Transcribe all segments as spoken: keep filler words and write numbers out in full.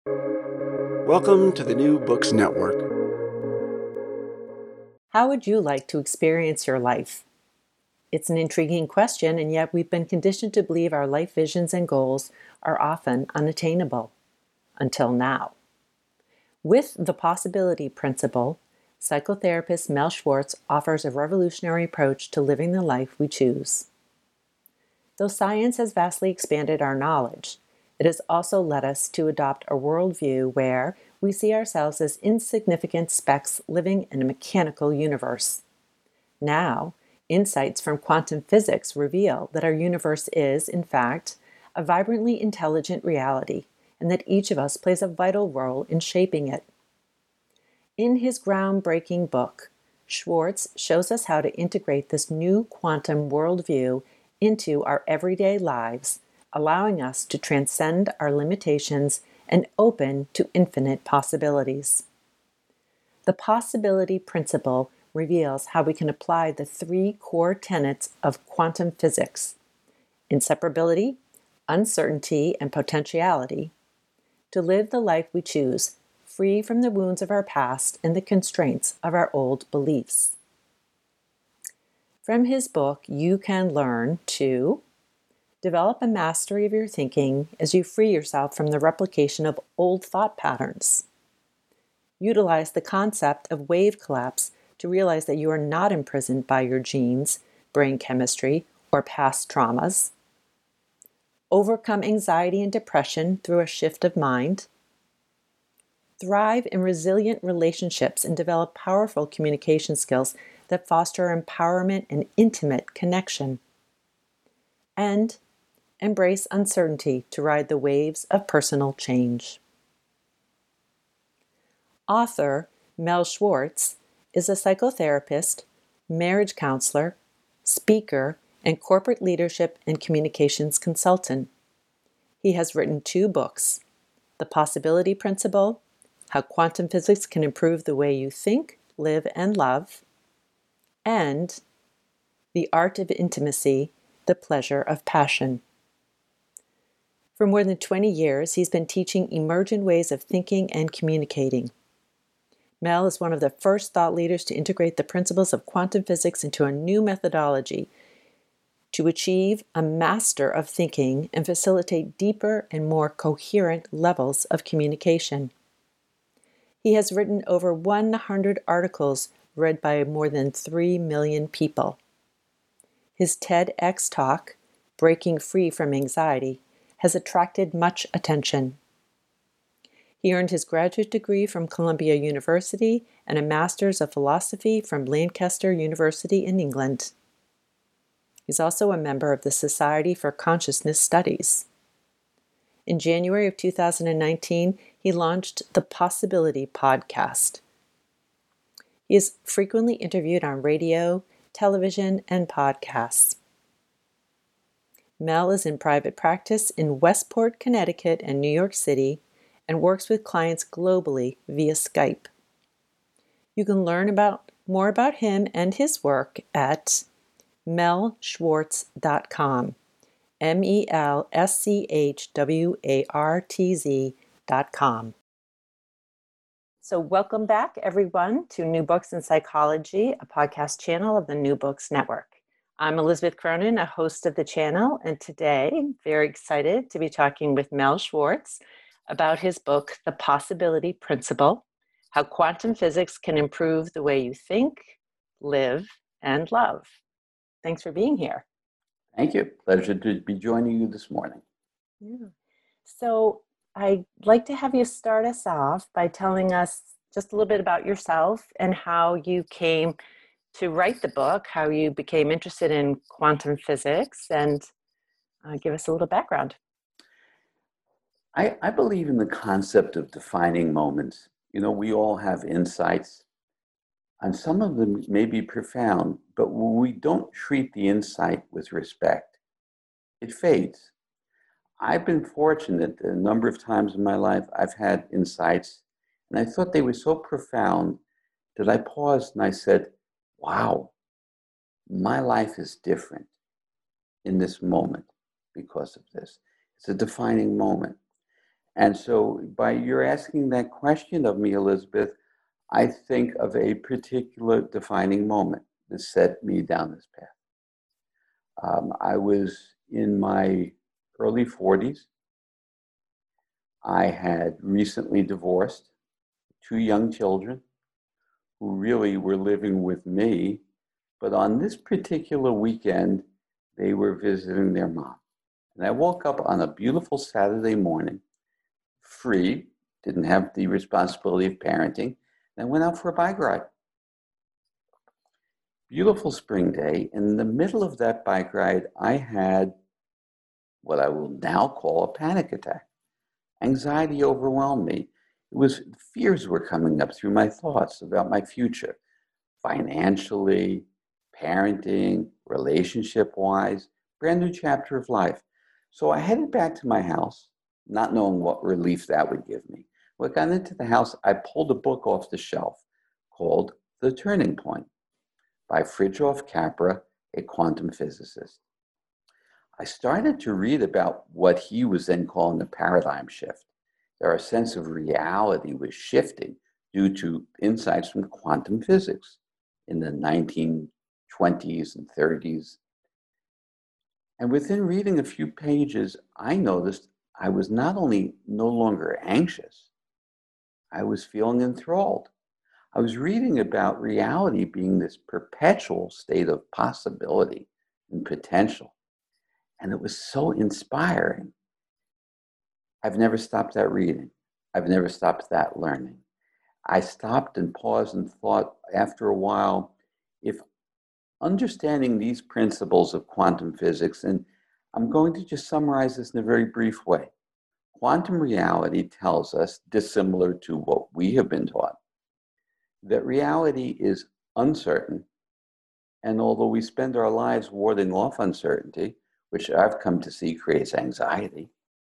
Welcome to the New Books Network. How would you like to experience your life? It's an intriguing question, and yet we've been conditioned to believe our life visions and goals are often unattainable. Until now. With the possibility principle, psychotherapist Mel Schwartz offers a revolutionary approach to living the life we choose. Though science has vastly expanded our knowledge, it has also led us to adopt a worldview where we see ourselves as insignificant specks living in a mechanical universe. Now, insights from quantum physics reveal that our universe is, in fact, a vibrantly intelligent reality, and that each of us plays a vital role in shaping it. In his groundbreaking book, Schwartz shows us how to integrate this new quantum worldview into our everyday lives, allowing us to transcend our limitations and open to infinite possibilities. The possibility principle reveals how we can apply the three core tenets of quantum physics: inseparability, uncertainty, and potentiality, to live the life we choose, free from the wounds of our past and the constraints of our old beliefs. From his book, you can learn to develop a mastery of your thinking as you free yourself from the replication of old thought patterns. Utilize the concept of wave collapse to realize that you are not imprisoned by your genes, brain chemistry, or past traumas. Overcome anxiety and depression through a shift of mind. Thrive in resilient relationships and develop powerful communication skills that foster empowerment and intimate connection. And embrace uncertainty to ride the waves of personal change. Author Mel Schwartz is a psychotherapist, marriage counselor, speaker, and corporate leadership and communications consultant. He has written two books, The Possibility Principle, How Quantum Physics Can Improve the Way You Think, Live, and Love, and The Art of Intimacy, The Pleasure of Passion. For more than twenty years, he's been teaching emergent ways of thinking and communicating. Mel is one of the first thought leaders to integrate the principles of quantum physics into a new methodology to achieve a master of thinking and facilitate deeper and more coherent levels of communication. He has written over one hundred articles read by more than three million people. His TEDx talk, Breaking Free from Anxiety, has attracted much attention. He earned his graduate degree from Columbia University and a Master's of Philosophy from Lancaster University in England. He's also a member of the Society for Consciousness Studies. In January of two thousand nineteen, he launched the Possibility Podcast. He is frequently interviewed on radio, television, and podcasts. Mel is in private practice in Westport, Connecticut, and New York City, and works with clients globally via Skype. You can learn about more about him and his work at mel schwartz dot com, M E L S C H W A R T Z dot com. So welcome back, everyone, to New Books in Psychology, a podcast channel of the New Books Network. I'm Elizabeth Cronin, a host of the channel, and today I'm very excited to be talking with Mel Schwartz about his book, The Possibility Principle, How Quantum Physics Can Improve the Way You Think, Live, and Love. Thanks for being here. Thank you. Pleasure to be joining you this morning. Yeah. So I'd like to have you start us off by telling us just a little bit about yourself and how you came to write the book, how you became interested in quantum physics, and uh, give us a little background. I, I believe in the concept of defining moments. You know, we all have insights, and some of them may be profound, but when we don't treat the insight with respect, it fades. I've been fortunate that a number of times in my life I've had insights, and I thought they were so profound that I paused and I said, wow, my life is different in this moment because of this. It's a defining moment. And so by your asking that question of me, Elizabeth, I think of a particular defining moment that set me down this path. Um, I was in my early forties. I had recently divorced two young children who really were living with me. But on this particular weekend, they were visiting their mom. And I woke up on a beautiful Saturday morning, free, didn't have the responsibility of parenting, and I went out for a bike ride. Beautiful spring day. In the middle of that bike ride, I had what I will now call a panic attack. Anxiety overwhelmed me. It was fears were coming up through my thoughts about my future, financially, parenting, relationship-wise, brand new chapter of life. So I headed back to my house, not knowing what relief that would give me. When I got into the house, I pulled a book off the shelf called The Turning Point by Fritjof Capra, a quantum physicist. I started to read about what he was then calling the paradigm shift. Our sense of reality was shifting due to insights from quantum physics in the nineteen twenties and thirties. And within reading a few pages, I noticed I was not only no longer anxious, I was feeling enthralled. I was reading about reality being this perpetual state of possibility and potential. And it was so inspiring. I've never stopped that reading. I've never stopped that learning. I stopped and paused and thought after a while, if understanding these principles of quantum physics, and I'm going to just summarize this in a very brief way. Quantum reality tells us, dissimilar to what we have been taught, that reality is uncertain. And although we spend our lives warding off uncertainty, which I've come to see creates anxiety,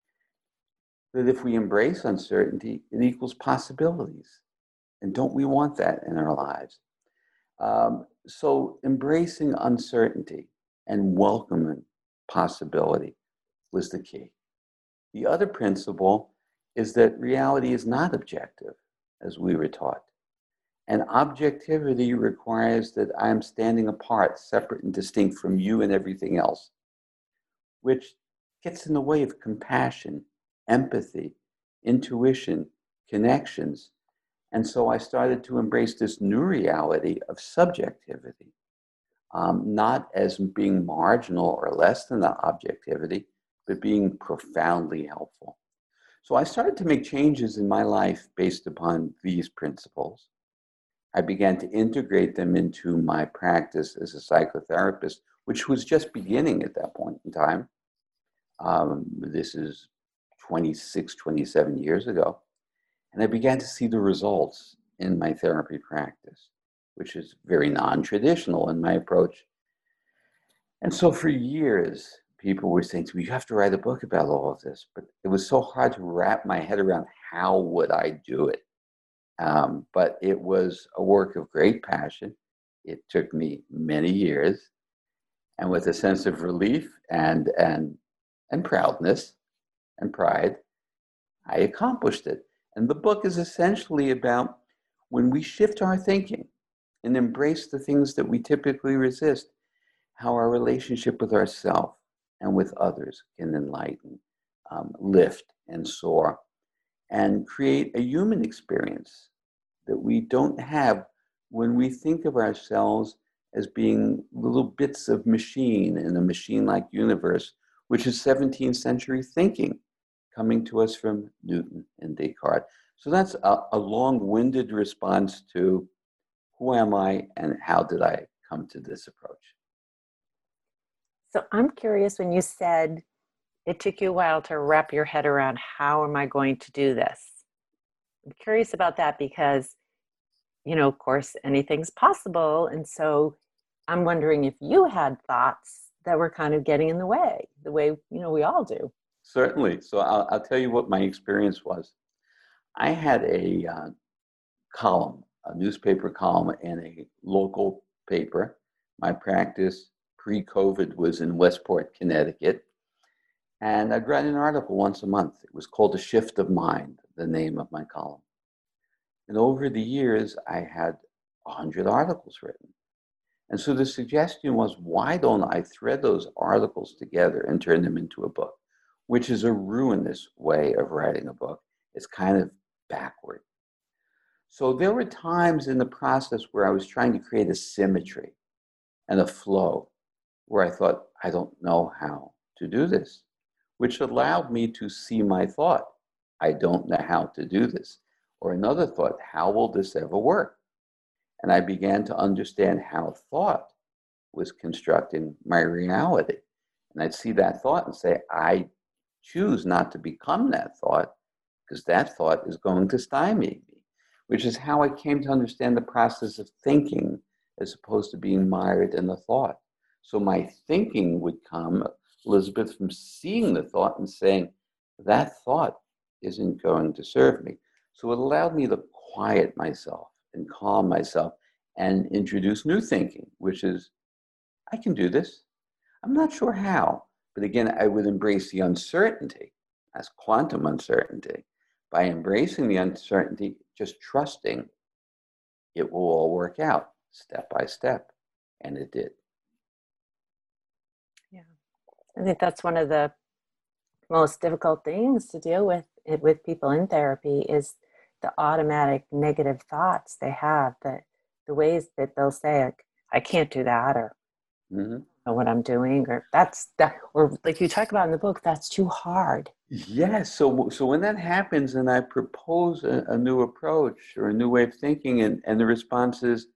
that if we embrace uncertainty, it equals possibilities. And don't we want that in our lives? Um, so embracing uncertainty and welcoming possibility was the key. The other principle is that reality is not objective, as we were taught. And objectivity requires that I'm standing apart, separate and distinct from you and everything else, which gets in the way of compassion, empathy, intuition, connections. And so I started to embrace this new reality of subjectivity, um, not as being marginal or less than the objectivity, but being profoundly helpful. So I started to make changes in my life based upon these principles. I began to integrate them into my practice as a psychotherapist, which was just beginning at that point in time. Um, this is twenty-six, twenty-seven years ago. And I began to see the results in my therapy practice, which is very non-traditional in my approach. And so for years, people were saying to me, you have to write a book about all of this. But it was so hard to wrap my head around how would I do it. Um, but it was a work of great passion. It took me many years. And with a sense of relief and, and, and proudness and pride, I accomplished it. And the book is essentially about when we shift our thinking and embrace the things that we typically resist, how our relationship with ourselves and with others can enlighten, um, lift, and soar, and create a human experience that we don't have when we think of ourselves as being little bits of machine in a machine-like universe, which is seventeenth century thinking coming to us from Newton and Descartes. So that's a, a long-winded response to who am I and how did I come to this approach? So I'm curious, when you said it took you a while to wrap your head around how am I going to do this? I'm curious about that because, you know, of course, anything's possible. And so I'm wondering if you had thoughts that were kind of getting in the way, the way, you know, we all do. Certainly. So I'll, I'll tell you what my experience was. I had a uh, column, a newspaper column in a local paper. My practice pre-COVID was in Westport, Connecticut. And I'd write an article once a month. It was called A Shift of Mind, the name of my column. And over the years, I had a hundred articles written. And so the suggestion was, why don't I thread those articles together and turn them into a book, which is a ruinous way of writing a book. It's kind of backward. So there were times in the process where I was trying to create a symmetry and a flow, where I thought, I don't know how to do this, which allowed me to see my thought. I don't know how to do this. Or another thought, how will this ever work? And I began to understand how thought was constructing my reality. And I'd see that thought and say, I choose not to become that thought, because that thought is going to stymie me, which is how I came to understand the process of thinking as opposed to being mired in the thought. So my thinking would come, Elizabeth, from seeing the thought and saying, that thought isn't going to serve me. So it allowed me to quiet myself and calm myself and introduce new thinking, which is, I can do this. I'm not sure how, but again, I would embrace the uncertainty as quantum uncertainty. By embracing the uncertainty, just trusting it will all work out step by step. And it did. Yeah. I think that's one of the most difficult things to deal with with people in therapy is the automatic negative thoughts they have, the, the ways that they'll say, like, I can't do that, or Mm-hmm. know what I'm doing, or that's that, or like you talk about in the book, that's too hard. Yes. So, so when that happens and I propose a, a new approach or a new way of thinking, and, and the response is,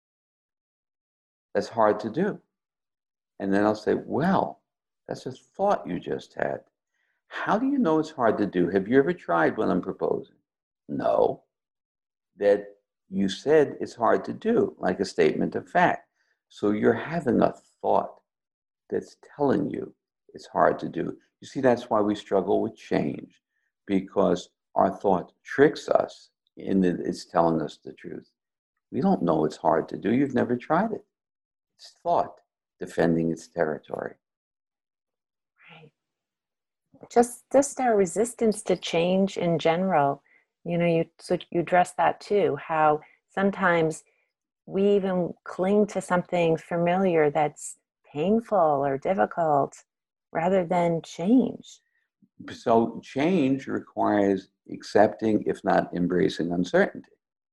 that's hard to do. And then I'll say, well, that's a thought you just had. How do you know it's hard to do? Have you ever tried what I'm proposing? No. That you said it's hard to do, like a statement of fact. So you're having a thought that's telling you it's hard to do. You see, that's why we struggle with change, because our thought tricks us in that it's telling us the truth. We don't know it's hard to do. You've never tried it. It's thought defending its territory. Right. Just just our resistance to change in general. You know, you so you address that too, how sometimes we even cling to something familiar that's painful or difficult rather than change. So change requires accepting, if not embracing, uncertainty.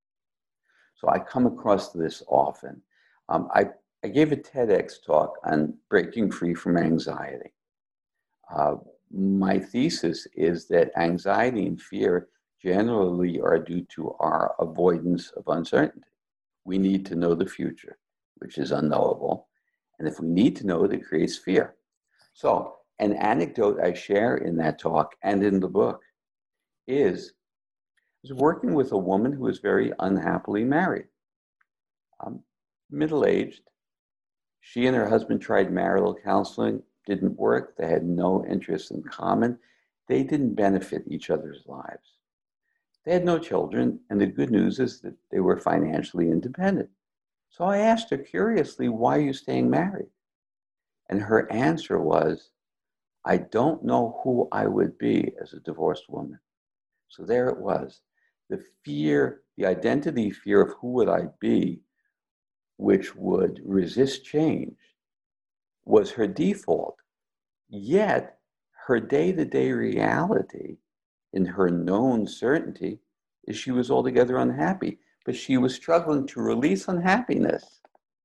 So I come across this often. Um, I, I gave a TEDx talk on breaking free from anxiety. Uh, my thesis is that anxiety and fear generally are due to our avoidance of uncertainty. We need to know the future, which is unknowable. And if we need to know it, it creates fear. So an anecdote I share in that talk and in the book is I was working with a woman who was very unhappily married, um, middle-aged. She and her husband tried marital counseling, didn't work. They had no interests in common. They didn't benefit each other's lives. They had no children, and the good news is that they were financially independent. So I asked her curiously, why are you staying married? And her answer was, I don't know who I would be as a divorced woman. So there it was. The fear, the identity fear of who would I be, which would resist change, was her default. Yet her day-to-day reality in her known certainty is she was altogether unhappy, but she was struggling to release unhappiness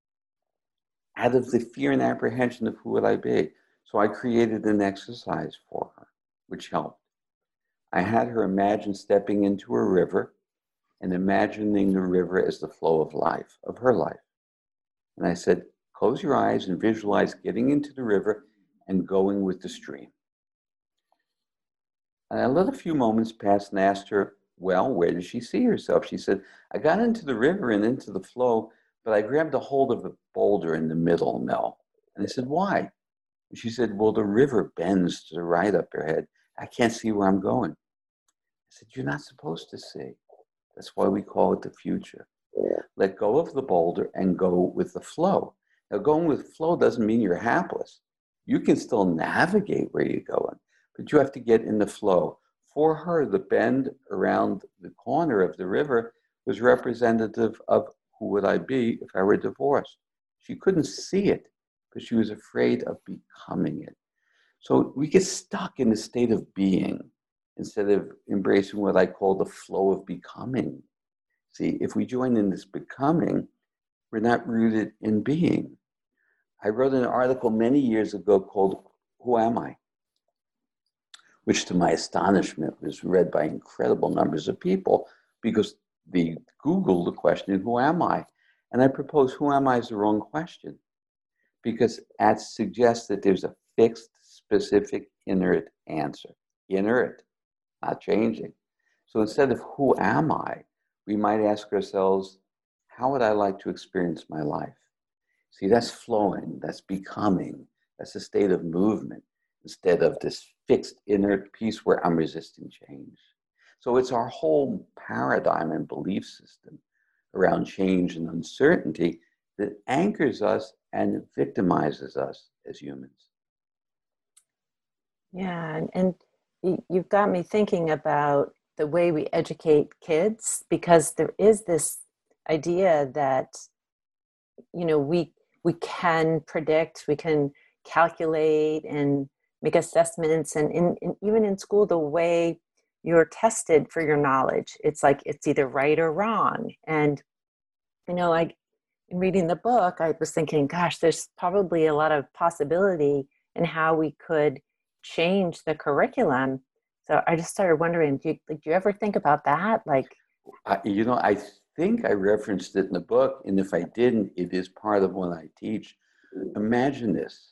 out of the fear and apprehension of who would I be. So I created an exercise for her, which helped. I had her imagine stepping into a river and imagining the river as the flow of life, of her life. And I said, close your eyes and visualize getting into the river and going with the stream. And I let a few moments pass and asked her, well, where does she see herself? She said, I got into the river and into the flow, but I grabbed a hold of a boulder in the middle, Mel. And I said, why? And she said, well, the river bends to the right up ahead. I can't see where I'm going. I said, you're not supposed to see. That's why we call it the future. Let go of the boulder and go with the flow. Now, going with flow doesn't mean you're hapless. You can still navigate where you're going, but you have to get in the flow. For her, the bend around the corner of the river was representative of who would I be if I were divorced. She couldn't see it, but she was afraid of becoming it. So we get stuck in the state of being instead of embracing what I call the flow of becoming. See, if we join in this becoming, we're not rooted in being. I wrote an article many years ago called Who Am I? Which to my astonishment was read by incredible numbers of people because they Googled the question, who am I? And I propose who am I is the wrong question because that suggests that there's a fixed, specific, inert answer. Inert, not changing. So instead of who am I, we might ask ourselves, how would I like to experience my life? See, that's flowing, that's becoming, that's a state of movement instead of this fixed inert piece where I'm resisting change. So it's our whole paradigm and belief system around change and uncertainty that anchors us and victimizes us as humans. Yeah, and, and y- you've got me thinking about the way we educate kids, because there is this idea that, you know, we we can predict, we can calculate and make assessments, and in, in, even in school, the way you're tested for your knowledge, it's like it's either right or wrong. And you know, like in reading the book, I was thinking, gosh, there's probably a lot of possibility in how we could change the curriculum. So I just started wondering, do you, like, do you ever think about that? Like, I, you know, I think I referenced it in the book, and if I didn't, it is part of what I teach. Imagine this.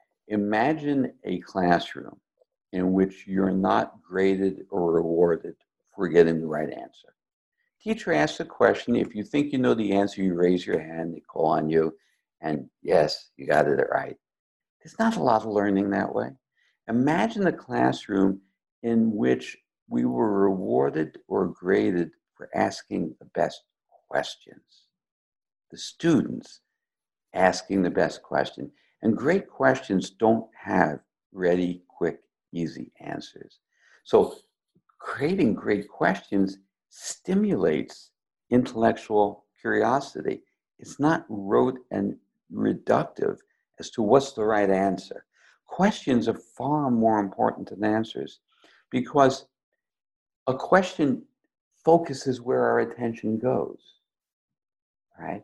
Imagine a classroom in which you're not graded or rewarded for getting the right answer. Teacher asks a question. If you think you know the answer, you raise your hand, they call on you, and yes, you got it right. There's not a lot of learning that way. Imagine a classroom in which we were rewarded or graded for asking the best questions. The students asking the best question. And great questions don't have ready, quick, easy answers. So creating great questions stimulates intellectual curiosity. It's not rote and reductive as to what's the right answer. Questions are far more important than answers because a question focuses where our attention goes, right?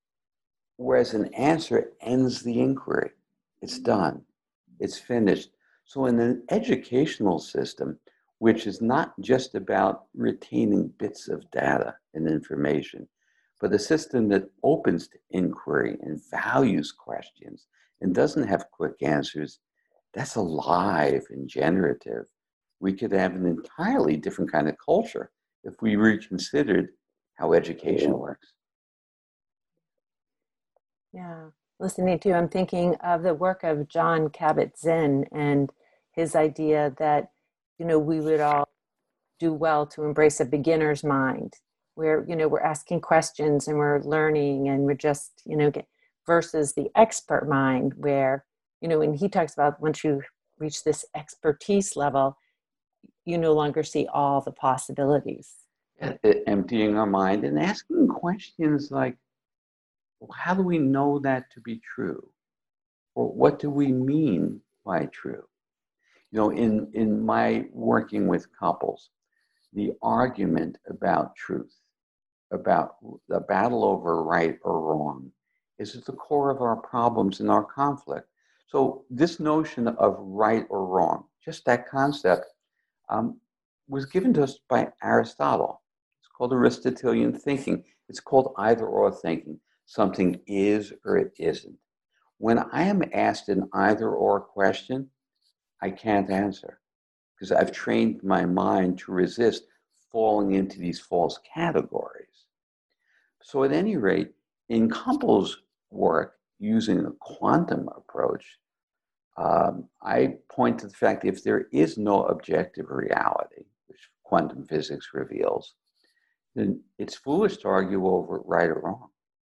Whereas an answer ends the inquiry. It's done. It's finished. So in an educational system, which is not just about retaining bits of data and information, but a system that opens to inquiry and values questions and doesn't have quick answers, that's alive and generative. We could have an entirely different kind of culture if we reconsidered how education works. yeah, listening to you, I'm thinking of the work of Jon Kabat-Zinn and his idea that, you know, we would all do well to embrace a beginner's mind where, you know, we're asking questions and we're learning and we're just, you know, get, versus the expert mind where, you know, when he talks about once you reach this expertise level, you no longer see all the possibilities. Emptying our mind and asking questions like, well, how do we know that to be true? Or what do we mean by true? You know, in, in my working with couples, the argument about truth, about the battle over right or wrong, is at the core of our problems and our conflict. So this notion of right or wrong, just that concept, um, was given to us by Aristotle. It's called Aristotelian thinking. It's called either or thinking. Something is or it isn't. When I am asked an either or question, I can't answer because I've trained my mind to resist falling into these false categories. So at any rate, in couples work using a quantum approach, um, I point to the fact that if there is no objective reality, which quantum physics reveals, then it's foolish to argue over right or wrong.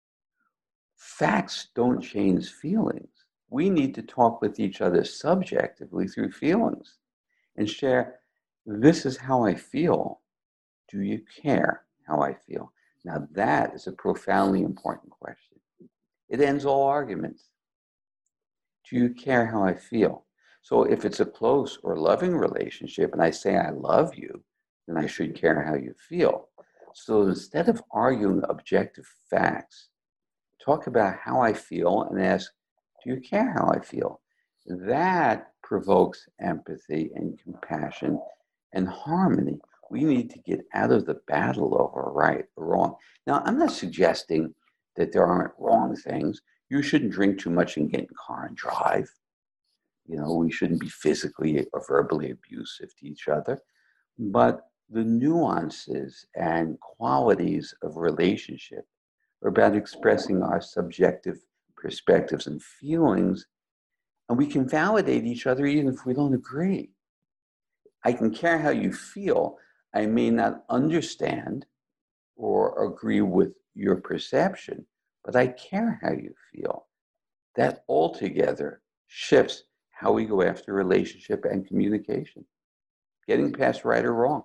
Facts don't change feelings. We need to talk with each other subjectively through feelings. and share, this is how I feel. Do you care how I feel? Now, that is a profoundly important question. It ends all arguments. Do you care how I feel? So if it's a close or loving relationship and I say I love you, then I should care how you feel. So instead of arguing objective facts, talk about how I feel and ask, do you care how I feel? That provokes empathy and compassion and harmony. We need to get out of the battle over right or wrong. Now, I'm not suggesting that there aren't wrong things. You shouldn't drink too much and get in the car and drive. You know, we shouldn't be physically or verbally abusive to each other. But the nuances and qualities of relationship are about expressing our subjective perspectives and feelings, and we can validate each other even if we don't agree. I can care how you feel. I may not understand or agree with your perception, but I care how you feel. That altogether shifts how we go after relationship and communication, getting past right or wrong.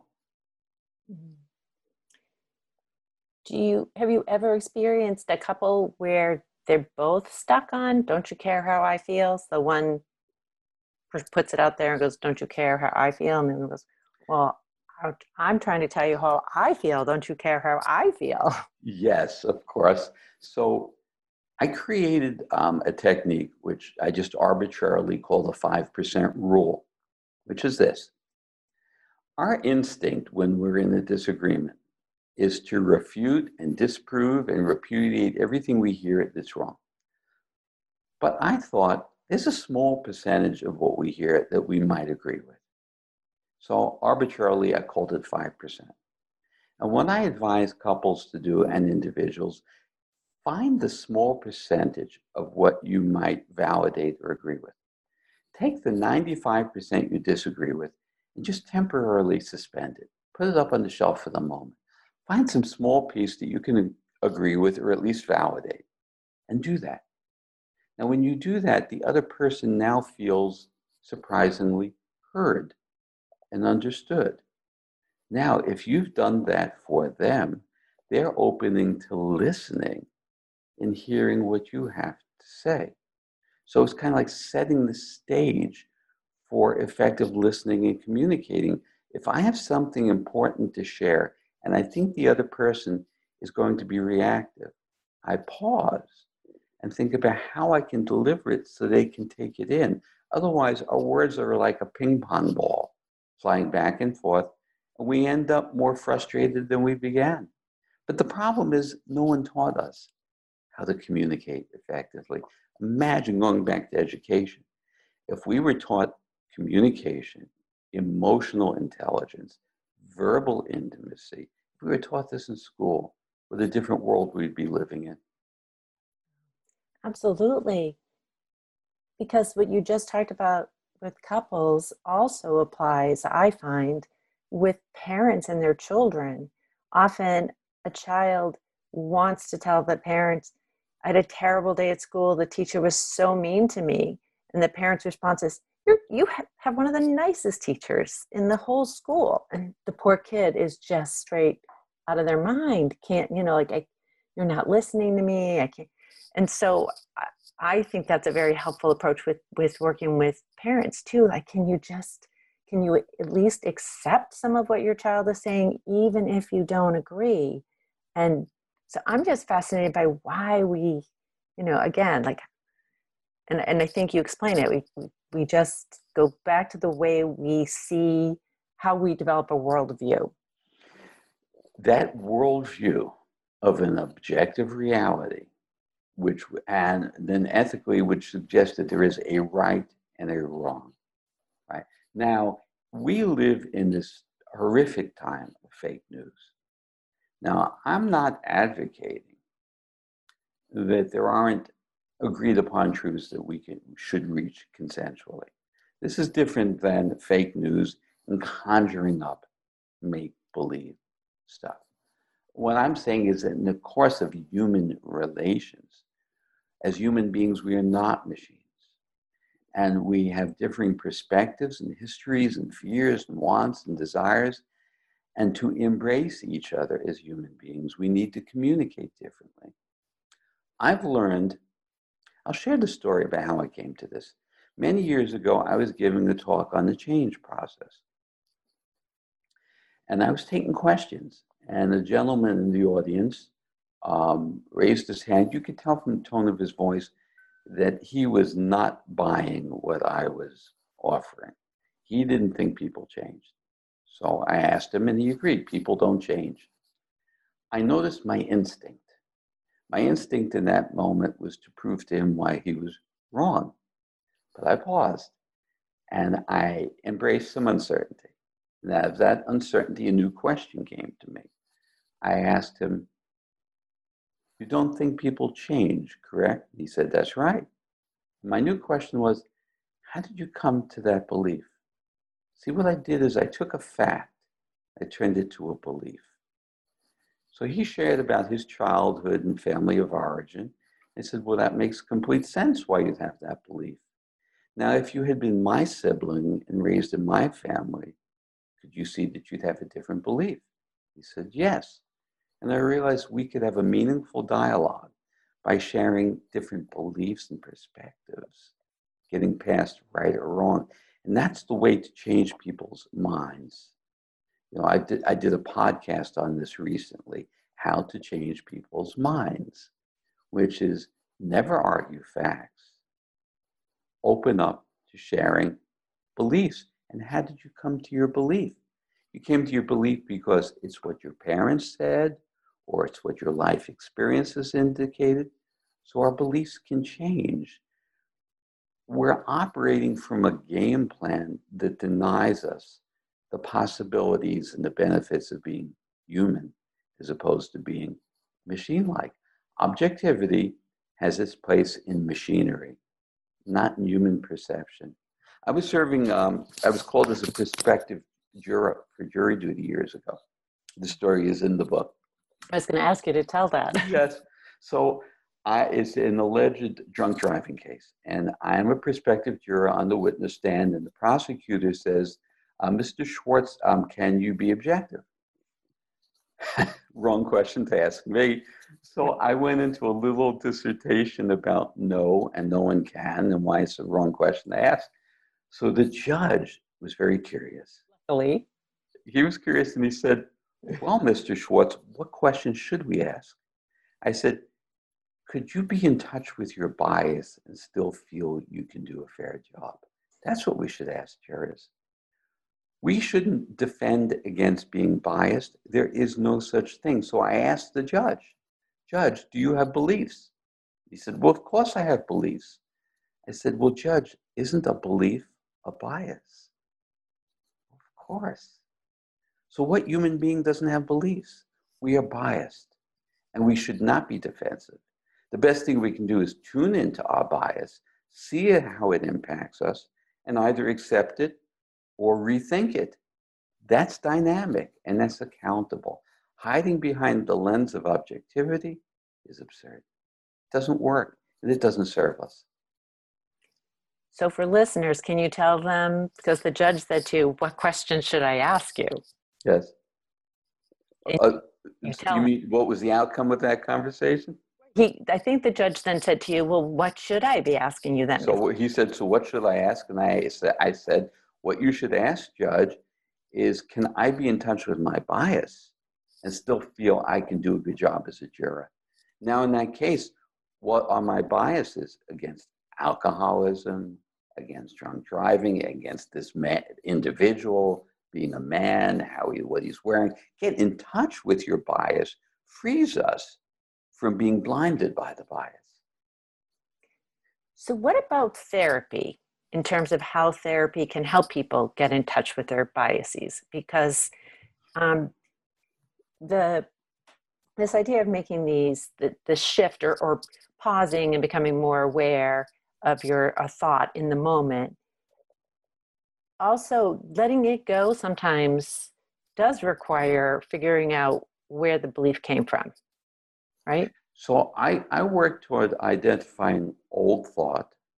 Do you have you ever experienced a couple where they're both stuck on "Don't you care how I feel"? So one puts it out there and goes, "Don't you care how I feel?" And then goes, "Well, I'm trying to tell you how I feel. Don't you care how I feel?" Yes, of course. So I created um, a technique which I just arbitrarily call the five percent rule, which is this. Our instinct when we're in a disagreement is to refute and disprove and repudiate everything we hear that's wrong. But I thought there's a small percentage of what we hear that we might agree with. So arbitrarily, I called it five percent. And what I advise couples to do and individuals, find the small percentage of what you might validate or agree with. Take the ninety-five percent you disagree with and just temporarily suspend it. Put it up on the shelf for the moment. Find some small piece that you can agree with or at least validate, and do that. Now, when you do that, the other person now feels surprisingly heard and understood. Now, if you've done that for them, they're opening to listening and hearing what you have to say. So it's kind of like setting the stage for effective listening and communicating. If I have something important to share and I think the other person is going to be reactive, I pause and think about how I can deliver it so they can take it in. Otherwise, our words are like a ping pong ball flying back and forth, and we end up more frustrated than we began. But the problem is no one taught us how to communicate effectively. Imagine going back to education. If we were taught communication, emotional intelligence, verbal intimacy, if we were taught this in school, what a different world we'd be living in. Absolutely. Because what you just talked about with couples also applies, I find, with parents and their children. Often a child wants to tell the parents, "I had a terrible day at school. The teacher was so mean to me." And the parent's response is, You're, you have one of the nicest teachers in the whole school. And the poor kid is just straight out of their mind. Can't, you know, like, I, you're not listening to me. I can't. And so I, I think that's a very helpful approach with, with working with parents too. Like, can you just, can you at least accept some of what your child is saying, even if you don't agree? And so I'm just fascinated by why we, you know, again, like, and, and I think you explain it. We, we we just go back to the way we see how we develop a worldview. That worldview of an objective reality, which and then ethically, which suggests that there is a right and a wrong. Right now, we live in this horrific time of fake news. Now, I'm not advocating that there aren't agreed upon truths that we can, should reach consensually. This is different than fake news and conjuring up make-believe stuff. What I'm saying is that in the course of human relations, as human beings, we are not machines. and we have differing perspectives and histories and fears and wants and desires. And to embrace each other as human beings, we need to communicate differently. I've learned, I'll share the story about how I came to this. Many years ago, I was giving a talk on the change process. And I was taking questions. And a gentleman in the audience um, raised his hand. You could tell from the tone of his voice that he was not buying what I was offering. He didn't think people changed. So I asked him, and he agreed, people don't change. I noticed my instinct. My instinct in that moment was to prove to him why he was wrong. But I paused, and I embraced some uncertainty. And out of that uncertainty, a new question came to me. I asked him, "You don't think people change, correct?" He said, "That's right." My new question was, how did you come to that belief? See, what I did is I took a fact, I turned it to a belief. So he shared about his childhood and family of origin. I said, well, that makes complete sense why you'd have that belief. Now, if you had been my sibling and raised in my family, could you see that you'd have a different belief? He said, yes. And I realized we could have a meaningful dialogue by sharing different beliefs and perspectives, getting past right or wrong. And that's the way to change people's minds. You know, I did, I did a podcast on this recently, how to change people's minds, which is never argue facts. Open up to sharing beliefs. And how did you come to your belief? You came to your belief because it's what your parents said, or it's what your life experiences indicated. So our beliefs can change. We're operating from a game plan that denies us the possibilities and the benefits of being human as opposed to being machine-like. Objectivity has its place in machinery, not in human perception. I was serving, um, I was called as a prospective juror for jury duty years ago. The story is in the book. I was going to ask you to tell that. Yes. So I, it's an alleged drunk driving case, and I am a prospective juror on the witness stand, and the prosecutor says, uh, Mister Schwartz, um, can you be objective? Wrong question to ask me. So I went into a little dissertation about no, and no one can, and why it's the wrong question to ask. So the judge was very curious. Luckily. He was curious, and he said, well, Mister Schwartz, what question should we ask? I said, could you be in touch with your bias and still feel you can do a fair job? That's what we should ask jurors. We shouldn't defend against being biased. There is no such thing. So I asked the judge, Judge, do you have beliefs? He said, well, of course I have beliefs. I said, well, Judge, isn't a belief a bias? Of course. So what human being doesn't have beliefs? We are biased, and we should not be defensive. The best thing we can do is tune into our bias, see how it impacts us, and either accept it or rethink it. That's dynamic, and that's accountable. Hiding behind the lens of objectivity is absurd. It doesn't work, and it doesn't serve us. So for listeners, can you tell them, because the judge said to you, what question should I ask you? Yes. Uh, you you mean what was the outcome of that conversation? He, I think the judge then said to you, well, what should I be asking you then? So he said, so what should I ask? And I said, I said, what you should ask, Judge, is can I be in touch with my bias and still feel I can do a good job as a juror? Now, in that case, what are my biases against alcoholism, against drunk driving, against this man, individual being a man, how he, what he's wearing? Get in touch with your bias, frees us from being blinded by the bias. So what about therapy in terms of how therapy can help people get in touch with their biases? Because um, the this idea of making these, the, the shift or, or pausing and becoming more aware of your a thought in the moment, also letting it go sometimes does require figuring out where the belief came from, right? So I, I work toward identifying old thought, which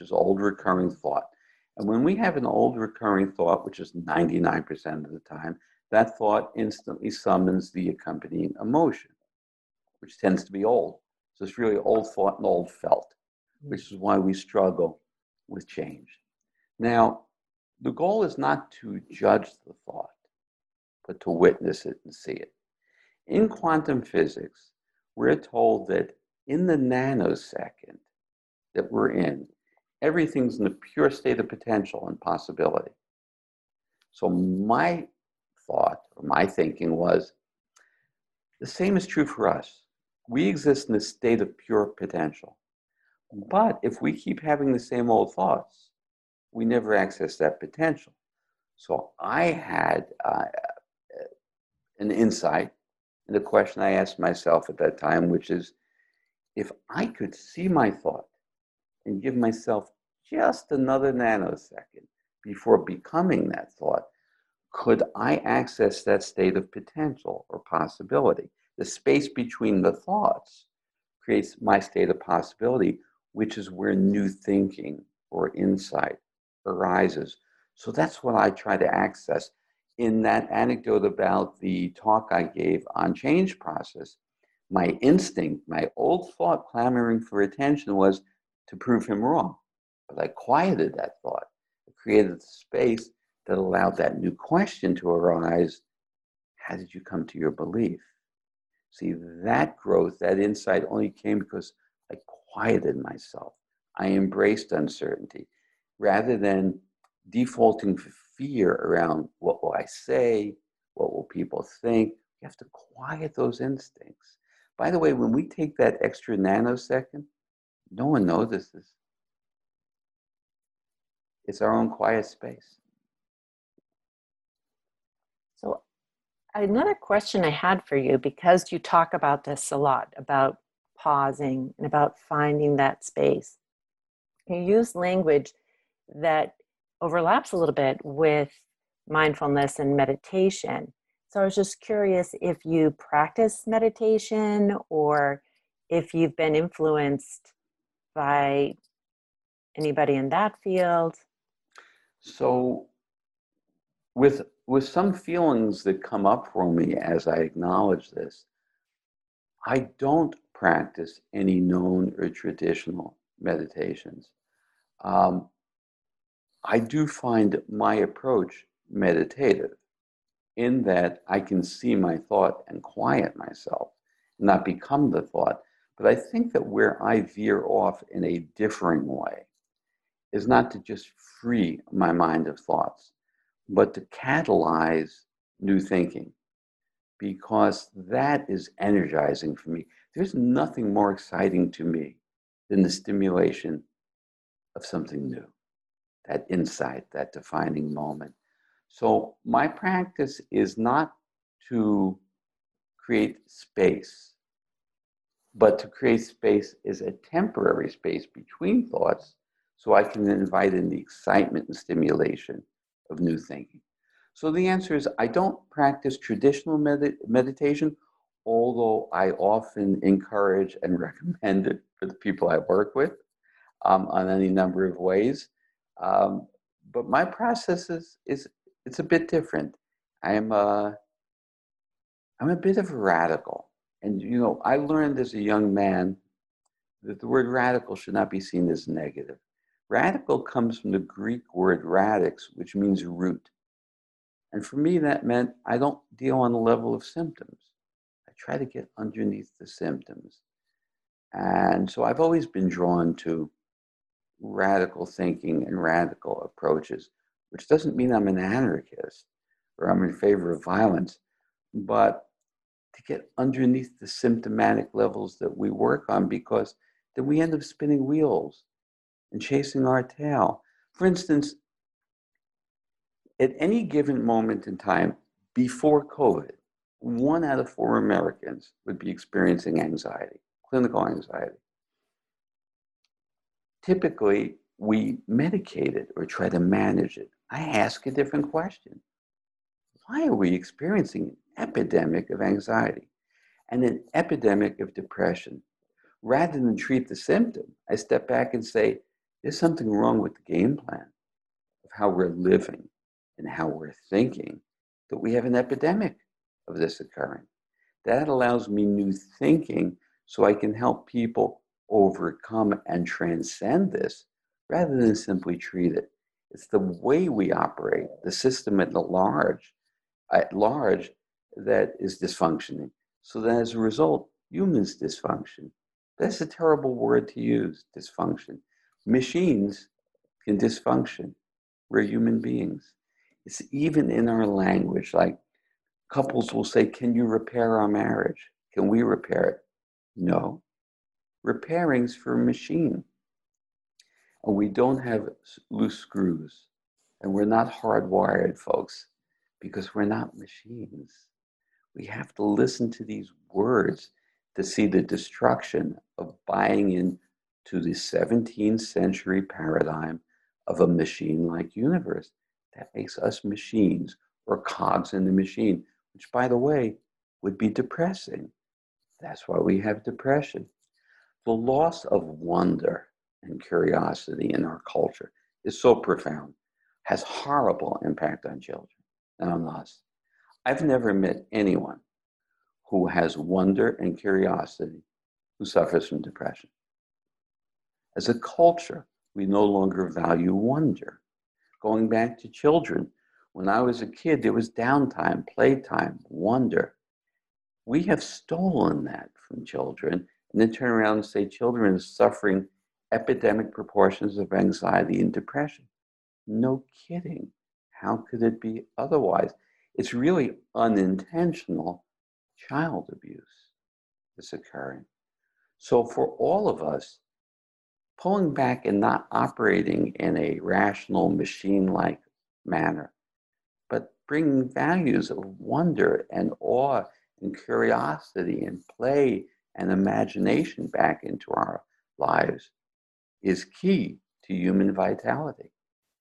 which is old recurring thought. And when we have an old recurring thought, which is ninety-nine percent of the time, that thought instantly summons the accompanying emotion, which tends to be old. So it's really old thought and old felt, which is why we struggle with change. Now, the goal is not to judge the thought, but to witness it and see it. In quantum physics, we're told that in the nanosecond that we're in, everything's in a pure state of potential and possibility. So my thought, or my thinking was, the same is true for us. We exist in a state of pure potential. But if we keep having the same old thoughts, we never access that potential. So I had uh, an insight, and the question I asked myself at that time, which is, if I could see my thought and give myself just another nanosecond before becoming that thought, could I access that state of potential or possibility? The space between the thoughts creates my state of possibility, which is where new thinking or insight arises. So that's what I try to access. In that anecdote about the talk I gave on change process, my instinct, my old thought clamoring for attention was to prove him wrong. But I quieted that thought. It created a space that allowed that new question to arise. How did you come to your belief? See, that growth, that insight only came because I quieted myself. I embraced uncertainty rather than defaulting for fear around what will I say, what will people think. You have to quiet those instincts. By the way, when we take that extra nanosecond, no one notices. It's our own quiet space. So another question I had for you, because you talk about this a lot, about pausing and about finding that space. You use language that overlaps a little bit with mindfulness and meditation. So I was just curious if you practice meditation or if you've been influenced by anybody in that field. So with with some feelings that come up for me as I acknowledge this, I don't practice any known or traditional meditations. Um, I do find my approach meditative in that I can see my thought and quiet myself, not become the thought. But I think that where I veer off in a differing way is not to just free my mind of thoughts, but to catalyze new thinking, because that is energizing for me. There's nothing more exciting to me than the stimulation of something new, that insight, that defining moment. So my practice is not to create space, but to create space is a temporary space between thoughts so I can invite in the excitement and stimulation of new thinking. So the answer is, I don't practice traditional med- meditation, although I often encourage and recommend it for the people I work with um, on any number of ways. Um, but my process is, is it's a bit different. I am a, I'm a bit of a radical. And, you know, I learned as a young man that the word radical should not be seen as negative. Radical comes from the Greek word radix, which means root. And for me, that meant I don't deal on the level of symptoms. I try to get underneath the symptoms. And so I've always been drawn to radical thinking and radical approaches, which doesn't mean I'm an anarchist or I'm in favor of violence, but to get underneath the symptomatic levels that we work on, because then we end up spinning wheels and chasing our tail. For instance, at any given moment in time before COVID, one out of four Americans would be experiencing anxiety, clinical anxiety. Typically, we medicate it or try to manage it. I ask a different question. Why are we experiencing an epidemic of anxiety and an epidemic of depression? Rather than treat the symptom, I step back and say, There's something wrong with the game plan of how we're living and how we're thinking, that we have an epidemic of this occurring. That allows me new thinking so I can help people overcome and transcend this rather than simply treat it. It's the way we operate, the system at large, at large that is dysfunctioning. So that as a result, humans dysfunction. That's a terrible word to use, dysfunction. Machines can dysfunction. We're human beings. It's even in our language, like couples will say, can you repair our marriage? Can we repair it? No. Repairing's for a machine. And we don't have loose screws. And we're not hardwired, folks, because we're not machines. We have to listen to these words to see the destruction of buying into the seventeenth century paradigm of a machine-like universe that makes us machines or cogs in the machine, which, by the way, would be depressing. That's why we have depression. The loss of wonder and curiosity in our culture is so profound, has horrible impact on children and on us. I've never met anyone who has wonder and curiosity who suffers from depression. As a culture, we no longer value wonder. Going back to children, when I was a kid, there was downtime, playtime, wonder. We have stolen that from children and then turn around and say children are suffering epidemic proportions of anxiety and depression. No kidding. How could it be otherwise? It's really unintentional child abuse that's occurring. So for all of us, pulling back and not operating in a rational, machine-like manner, but bringing values of wonder and awe and curiosity and play and imagination back into our lives is key to human vitality.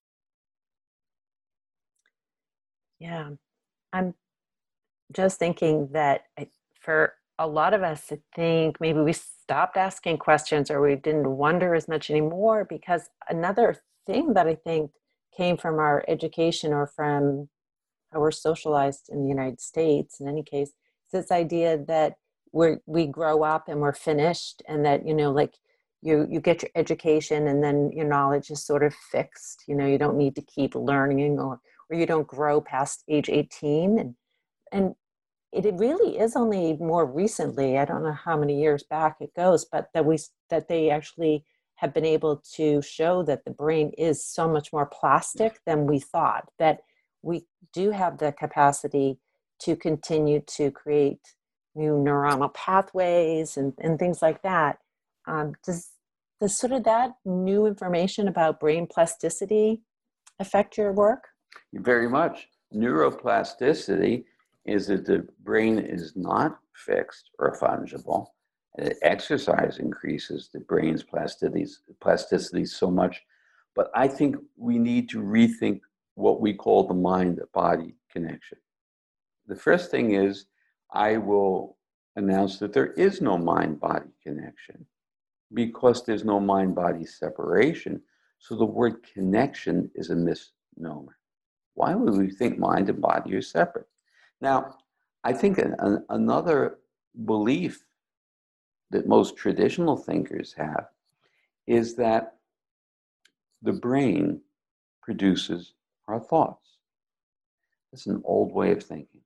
Yeah, I'm just thinking that I, for a lot of us, I think maybe we stopped asking questions or we didn't wonder as much anymore, because another thing that I think came from our education or from how we're socialized in the United States, in any case, is this idea that we're, we grow up and we're finished, and that, you know, like you, you get your education and then your knowledge is sort of fixed. You know, you don't need to keep learning, or, or you don't grow past age eighteen. And, and it, it really is only more recently, I don't know how many years back it goes, but that we, that they actually have been able to show that the brain is so much more plastic than we thought, that we do have the capacity to continue to create new neuronal pathways and, and things like that. Um, does, does sort of that new information about brain plasticity affect your work? Very much. Neuroplasticity is that the brain is not fixed or fungible. And exercise increases the brain's plasticity, plasticity so much. But I think we need to rethink what we call the mind-body connection. The first thing is, I will announce that there is no mind-body connection because there's no mind-body separation. So the word connection is a misnomer. Why would we think mind and body are separate? Now, I think an, an, another belief that most traditional thinkers have is that the brain produces our thoughts. It's an old way of thinking.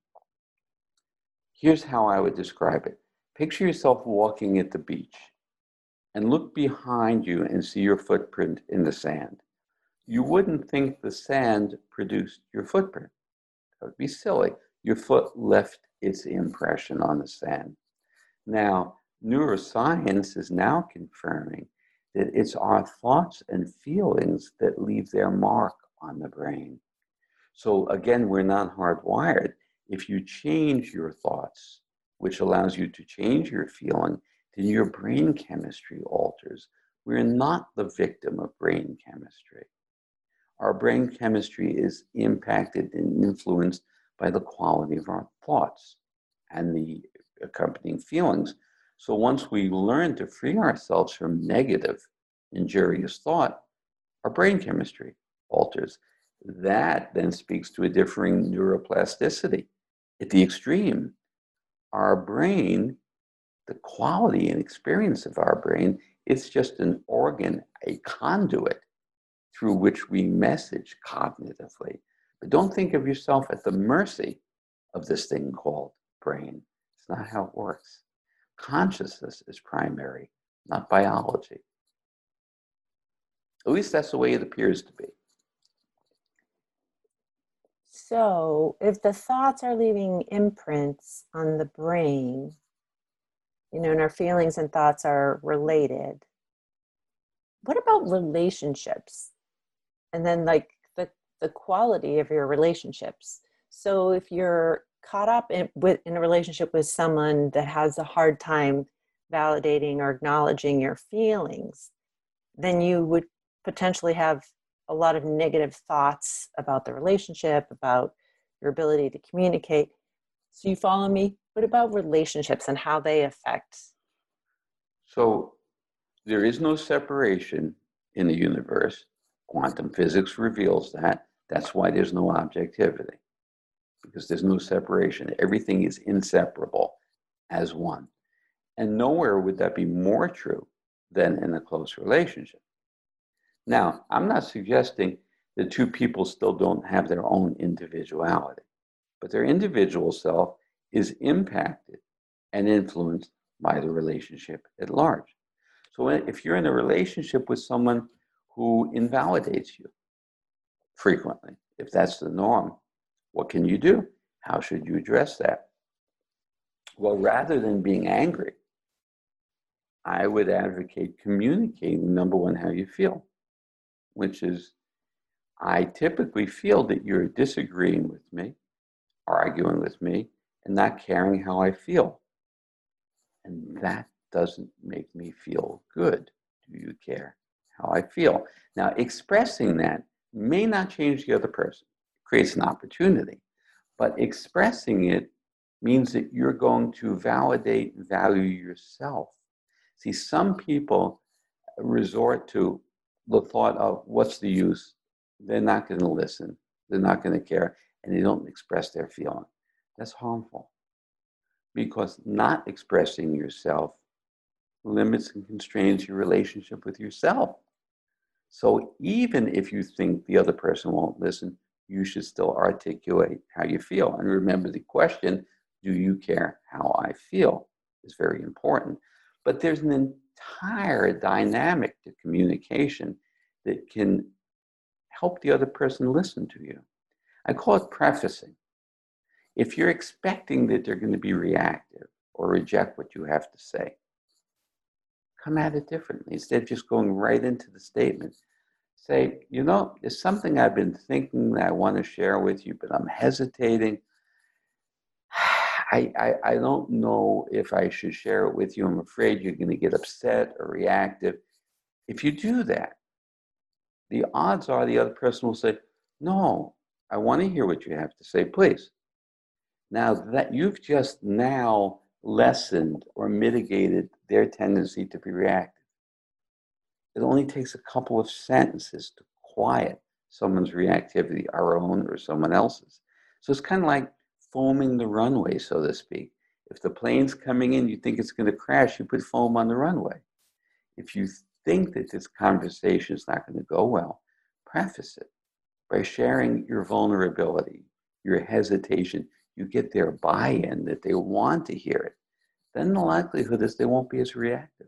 Here's how I would describe it. Picture yourself walking at the beach and look behind you and see your footprint in the sand. You wouldn't think the sand produced your footprint. That would be silly. Your foot left its impression on the sand. Now, neuroscience is now confirming that it's our thoughts and feelings that leave their mark on the brain. So again, we're not hardwired. If you change your thoughts, which allows you to change your feeling, then your brain chemistry alters. We're not the victim of brain chemistry. Our brain chemistry is impacted and influenced by the quality of our thoughts and the accompanying feelings. So once we learn to free ourselves from negative, injurious thought, our brain chemistry alters. That then speaks to a differing neuroplasticity. At the extreme, our brain, the quality and experience of our brain, it's just an organ, a conduit through which we message cognitively. But don't think of yourself at the mercy of this thing called brain. It's not how it works. Consciousness is primary, not biology. At least that's the way it appears to be. So if the thoughts are leaving imprints on the brain, you know, and our feelings and thoughts are related, what about relationships? And then like the, the quality of your relationships. So if you're caught up in, with, in a relationship with someone that has a hard time validating or acknowledging your feelings, then you would potentially have a lot of negative thoughts about the relationship, about your ability to communicate. So you follow me? What about relationships and how they affect? So there is no separation in the universe. Quantum physics reveals that. That's why there's no objectivity, because there's no separation. Everything is inseparable as one. And nowhere would that be more true than in a close relationship. Now, I'm not suggesting that two people still don't have their own individuality, but their individual self is impacted and influenced by the relationship at large. So if you're in a relationship with someone who invalidates you frequently, if that's the norm, what can you do? How should you address that? Well, rather than being angry, I would advocate communicating, number one, how you feel, which is, I typically feel that you're disagreeing with me, arguing with me, and not caring how I feel. And that doesn't make me feel good. Do you care how I feel? Now, expressing that may not change the other person. It creates an opportunity. But expressing it means that you're going to validate and value yourself. See, some people resort to the thought of, what's the use? They're not going to listen. They're not going to care. And they don't express their feeling. That's harmful. Because not expressing yourself limits and constrains your relationship with yourself. So even if you think the other person won't listen, you should still articulate how you feel. And remember the question, do you care how I feel, is very important. But there's an entire dynamic to communication that can help the other person listen to you. I call it prefacing. If you're expecting that they're going to be reactive or reject what you have to say, come at it differently. Instead of just going right into the statement, say, you know, there's something I've been thinking that I want to share with you, but I'm hesitating. I, I, I don't know if I should share it with you. I'm afraid you're going to get upset or reactive. If you do that, the odds are the other person will say, no, I want to hear what you have to say, please. Now that you've just now lessened or mitigated their tendency to be reactive. It only takes a couple of sentences to quiet someone's reactivity, our own or someone else's. So it's kind of like foaming the runway, so to speak. If the plane's coming in, you think it's going to crash, you put foam on the runway. If you think that this conversation is not going to go well, preface it by sharing your vulnerability, your hesitation. You get their buy-in that they want to hear it. Then the likelihood is they won't be as reactive.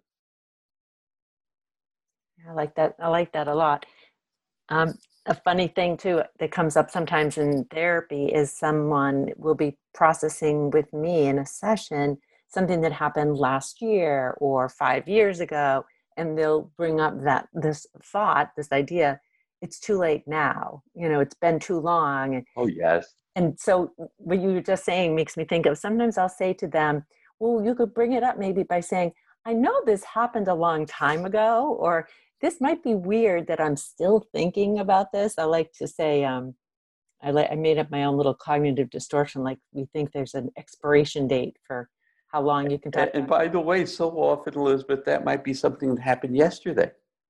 I like that. I like that a lot. Um, a funny thing too that comes up sometimes in therapy is someone will be processing with me in a session something that happened last year or five years ago, and they'll bring up that this thought, this idea, it's too late now. You know, it's been too long. Oh, yes. And so what you were just saying makes me think of, sometimes I'll say to them, well, you could bring it up maybe by saying, I know this happened a long time ago, or this might be weird that I'm still thinking about this. I like to say, um, I, like, I made up my own little cognitive distortion, like we think there's an expiration date for how long you can talk. And, and by the way, so often, Elizabeth, that might be something that happened yesterday.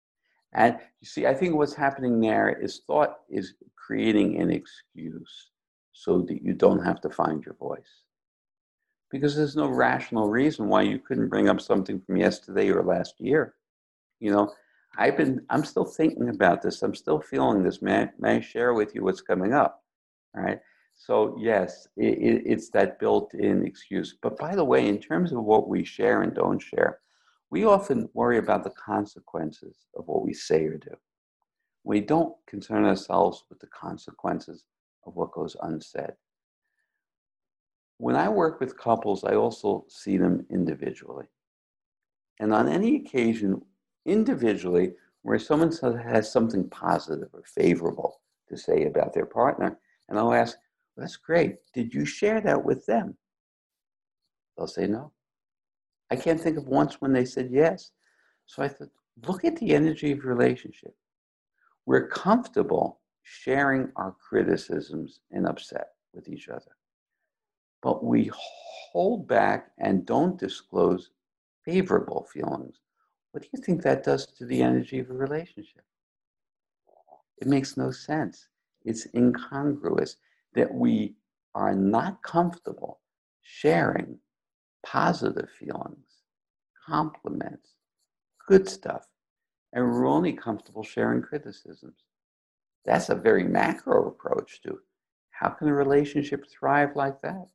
And you see, I think what's happening there is thought is creating an excuse so that you don't have to find your voice. Because there's no rational reason why you couldn't bring up something from yesterday or last year. You know, I've been, I'm still thinking about this. I'm still feeling this. May I, may I share with you what's coming up? All right. So yes, it, it, it's that built-in excuse. But by the way, in terms of what we share and don't share, we often worry about the consequences of what we say or do. We don't concern ourselves with the consequences of what goes unsaid. When I work with couples, I also see them individually. And on any occasion, individually, where someone has something positive or favorable to say about their partner, and I'll ask, well, that's great. Did you share that with them? They'll say no. I can't think of once when they said yes. So I thought, look at the energy of relationship. We're comfortable sharing our criticisms and upset with each other, but we hold back and don't disclose favorable feelings. What do you think that does to the energy of a relationship? It makes no sense. It's incongruous that we are not comfortable sharing positive feelings, compliments, good stuff, and we're only comfortable sharing criticisms. That's a very macro approach to how can a relationship thrive like that?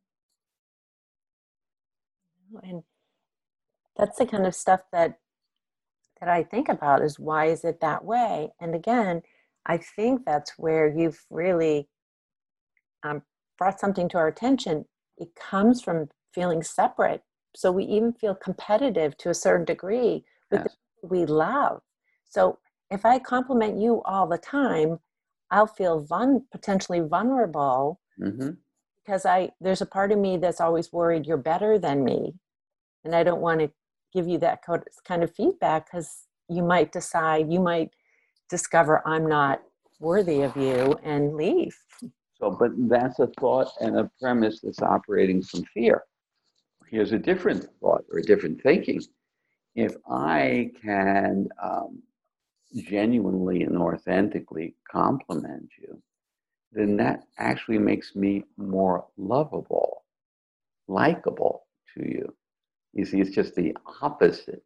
And that's the kind of stuff that that I think about is why is it that way? And again, I think that's where you've really um, brought something to our attention. It comes from feeling separate. So we even feel competitive to a certain degree with Yes. the people we love. So if I compliment you all the time, I'll feel vul- potentially vulnerable Mm-hmm. because I there's a part of me that's always worried you're better than me. And I don't want to give you that kind of feedback because you might decide, you might discover I'm not worthy of you and leave. So, but that's a thought and a premise that's operating from fear. Here's a different thought or a different thinking. If I can um, genuinely and authentically compliment you, then that actually makes me more lovable, likable to you. You see, it's just the opposite.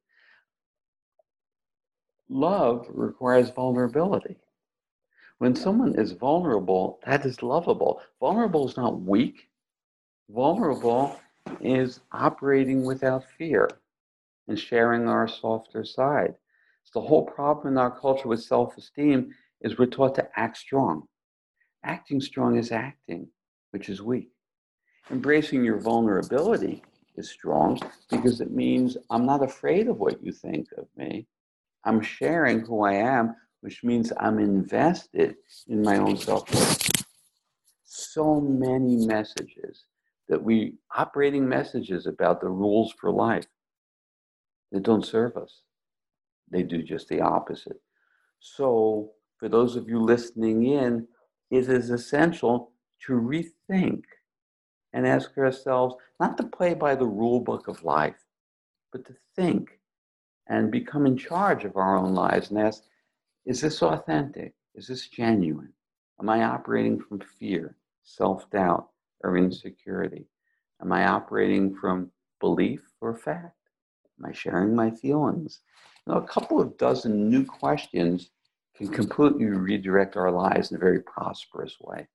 Love requires vulnerability. When someone is vulnerable, that is lovable. Vulnerable is not weak. Vulnerable is operating without fear and sharing our softer side. So the whole problem in our culture with self-esteem is we're taught to act strong. Acting strong is acting, which is weak. Embracing your vulnerability is strong because it means I'm not afraid of what you think of me. I'm sharing who I am, which means I'm invested in my own self-worth. So many messages that we, operating messages about the rules for life that don't serve us. They do just the opposite. So for those of you listening in, it is essential to rethink and ask ourselves, not to play by the rule book of life, but to think and become in charge of our own lives and ask, is this authentic? Is this genuine? Am I operating from fear, self-doubt, or insecurity? Am I operating from belief or fact? Am I sharing my feelings? You know, a couple of dozen new questions can completely redirect our lives in a very prosperous way.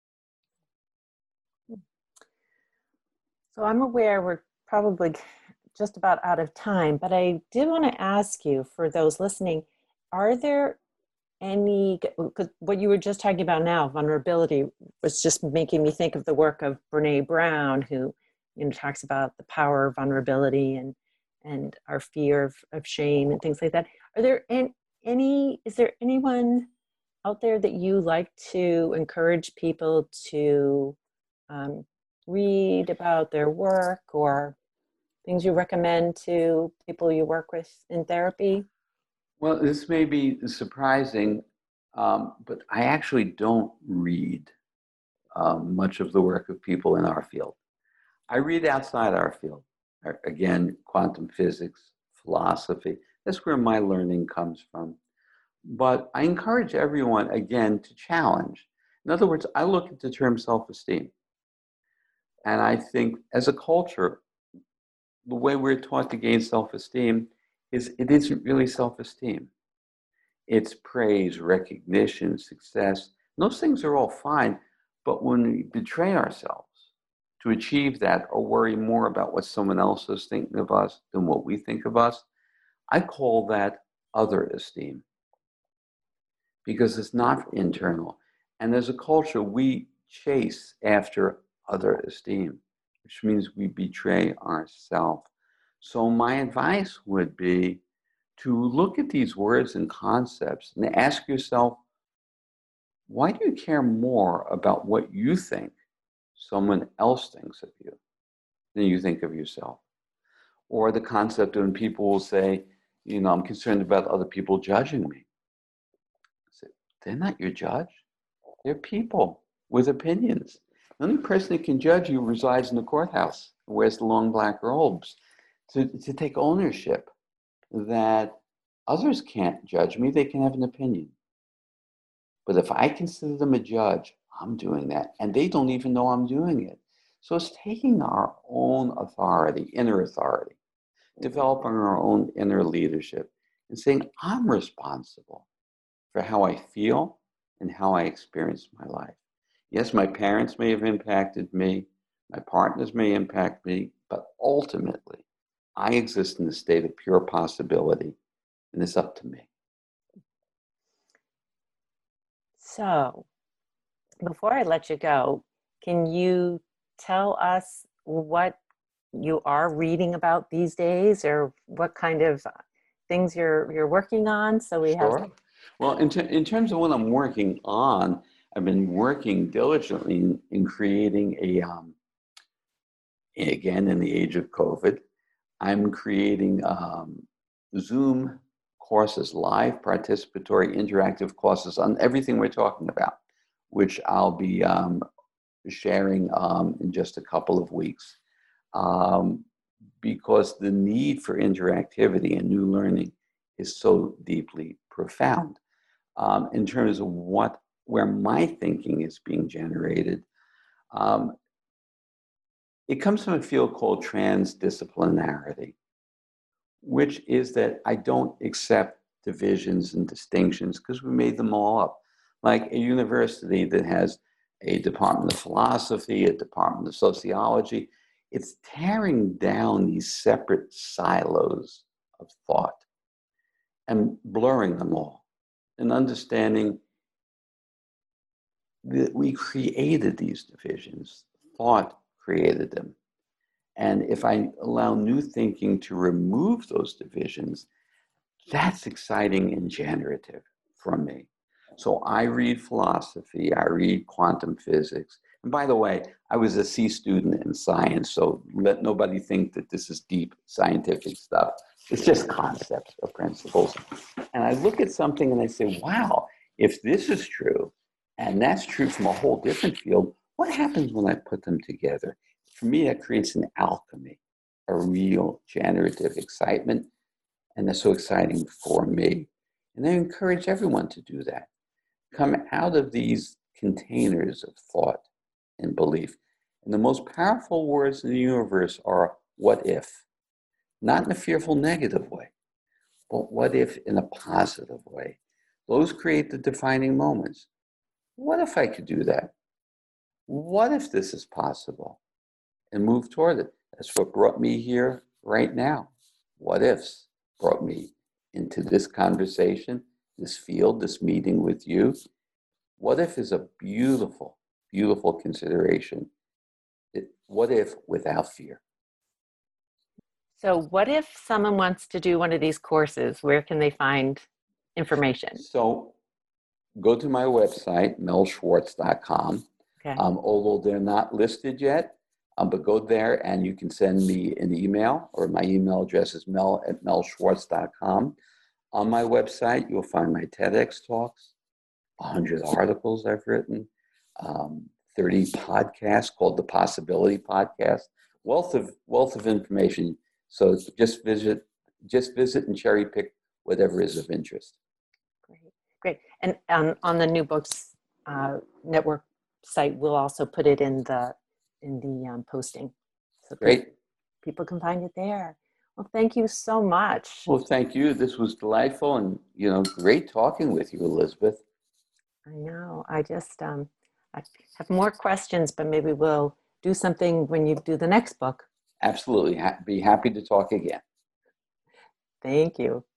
So I'm aware we're probably just about out of time, but I did want to ask you, for those listening, are there any, because what you were just talking about now, vulnerability, was just making me think of the work of Brene Brown, who, you know, talks about the power of vulnerability and and our fear of, of shame and things like that. Are there any, any, is there anyone out there that you like to encourage people to um, read about their work, or things you recommend to people you work with in therapy? Well, this may be surprising, um, but I actually don't read um, much of the work of people in our field. I read outside our field. Again, quantum physics, philosophy. That's where my learning comes from. But I encourage everyone, again, to challenge. In other words, I look at the term self-esteem. And I think as a culture, the way we're taught to gain self-esteem is it isn't really self-esteem. It's praise, recognition, success. Those things are all fine. But when we betray ourselves to achieve that or worry more about what someone else is thinking of us than what we think of us, I call that other esteem, because it's not internal. And as a culture, we chase after other esteem, which means we betray ourselves. So my advice would be to look at these words and concepts and ask yourself, why do you care more about what you think someone else thinks of you than you think of yourself? Or the concept of when people will say, you know, I'm concerned about other people judging me. I say, they're not your judge. They're people with opinions. The only person that can judge you resides in the courthouse, wears the long black robes. To, to take ownership that others can't judge me, they can have an opinion. But if I consider them a judge, I'm doing that. And they don't even know I'm doing it. So it's taking our own authority, inner authority, developing our own inner leadership, and saying, I'm responsible for how I feel and how I experience my life. Yes, my parents may have impacted me, my partners may impact me, but ultimately, I exist in a state of pure possibility, and it's up to me. So, before I let you go, can you tell us what you are reading about these days, or what kind of things you're you're working on? So we Sure. have. Well, in, ter- in terms of what I'm working on, I've been working diligently in, in creating a, um, again, in the age of COVID, I'm creating um, Zoom courses, live participatory interactive courses on everything we're talking about, which I'll be um, sharing um, in just a couple of weeks. Um, because the need for interactivity and new learning is so deeply profound. Um, in terms of what, where my thinking is being generated, um, it comes from a field called transdisciplinarity, which is that I don't accept divisions and distinctions because we made them all up. Like a university that has a department of philosophy, a department of sociology, it's tearing down these separate silos of thought and blurring them all and understanding that we created these divisions. Thought created them. And if I allow new thinking to remove those divisions, that's exciting and generative for me. So I read philosophy, I read quantum physics. And by the way, I was a C student in science, so let nobody think that this is deep scientific stuff. It's just concepts or principles. And I look at something and I say, wow, if this is true, and that's true from a whole different field, what happens when I put them together? For me, that creates an alchemy, a real generative excitement. And that's so exciting for me. And I encourage everyone to do that. Come out of these containers of thought and belief. And the most powerful words in the universe are, what if? Not in a fearful negative way, but what if in a positive way? Those create the defining moments. What if I could do that? What if this is possible? And move toward it. That's what brought me here right now. What ifs brought me into this conversation, this field, this meeting with you. What if is a beautiful, beautiful consideration. It, what if without fear? So, what if someone wants to do one of these courses? Where can they find information? So, go to my website, mel schwartz dot com. Okay. Um, although they're not listed yet, um, but go there and you can send me an email, or my email address is mel at mel schwartz dot com. On my website, you'll find my TEDx talks, one hundred articles I've written, um, thirty podcasts called the Possibility Podcast, wealth of wealth of information. So just visit, just visit and cherry pick whatever is of interest. Great, great. And um, on the New Books uh, Network site, we'll also put it in the in the um, posting, so Great. people can find it there. Well, thank you so much. Well, thank you. This was delightful, and you know, great talking with you, Elizabeth. I know. I just um, I have more questions, but maybe we'll do something when you do the next book. Absolutely. Ha- be happy to talk again. Thank you.